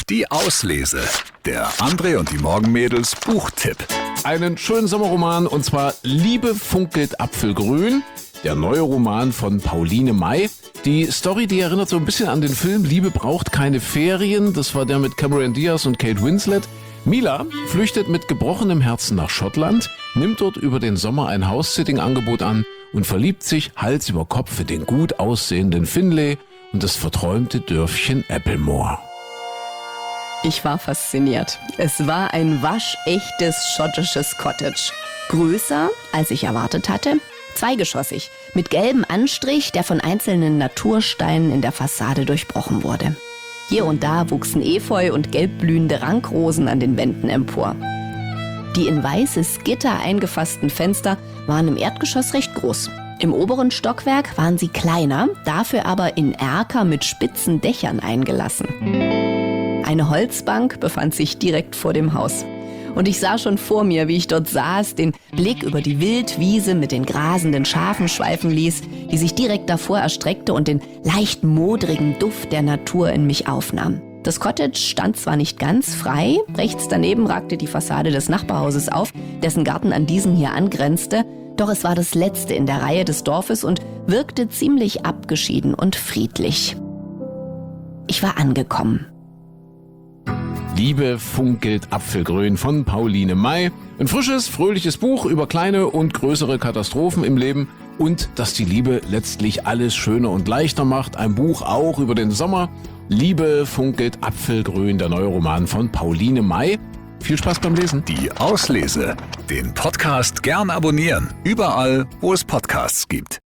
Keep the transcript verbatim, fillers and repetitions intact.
Die Auslese. Der André und die Morgenmädels Buchtipp. Einen schönen Sommerroman, und zwar Liebe funkelt Apfelgrün, der neue Roman von Pauline May. Die Story, die erinnert so ein bisschen an den Film Liebe braucht keine Ferien. Das war der mit Cameron Diaz und Kate Winslet. Mila flüchtet mit gebrochenem Herzen nach Schottland, nimmt dort über den Sommer ein House-Sitting-Angebot an und verliebt sich Hals über Kopf in den gut aussehenden Finlay und das verträumte Dörfchen Applemore. Ich war fasziniert. Es war ein waschechtes schottisches Cottage. Größer, als ich erwartet hatte. Zweigeschossig, mit gelbem Anstrich, der von einzelnen Natursteinen in der Fassade durchbrochen wurde. Hier und da wuchsen Efeu und gelbblühende Rankrosen an den Wänden empor. Die in weißes Gitter eingefassten Fenster waren im Erdgeschoss recht groß. Im oberen Stockwerk waren sie kleiner, dafür aber in Erker mit spitzen Dächern eingelassen. Eine Holzbank befand sich direkt vor dem Haus. Und ich sah schon vor mir, wie ich dort saß, den Blick über die Wildwiese mit den grasenden Schafen schweifen ließ, die sich direkt davor erstreckte und den leicht modrigen Duft der Natur in mich aufnahm. Das Cottage stand zwar nicht ganz frei, rechts daneben ragte die Fassade des Nachbarhauses auf, dessen Garten an diesen hier angrenzte, doch es war das letzte in der Reihe des Dorfes und wirkte ziemlich abgeschieden und friedlich. Ich war angekommen. Liebe funkelt Apfelgrün von Pauline May. Ein frisches, fröhliches Buch über kleine und größere Katastrophen im Leben und dass die Liebe letztlich alles schöner und leichter macht. Ein Buch auch über den Sommer. Liebe funkelt Apfelgrün, der neue Roman von Pauline May. Viel Spaß beim Lesen. Die Auslese. Den Podcast gern abonnieren. Überall, wo es Podcasts gibt.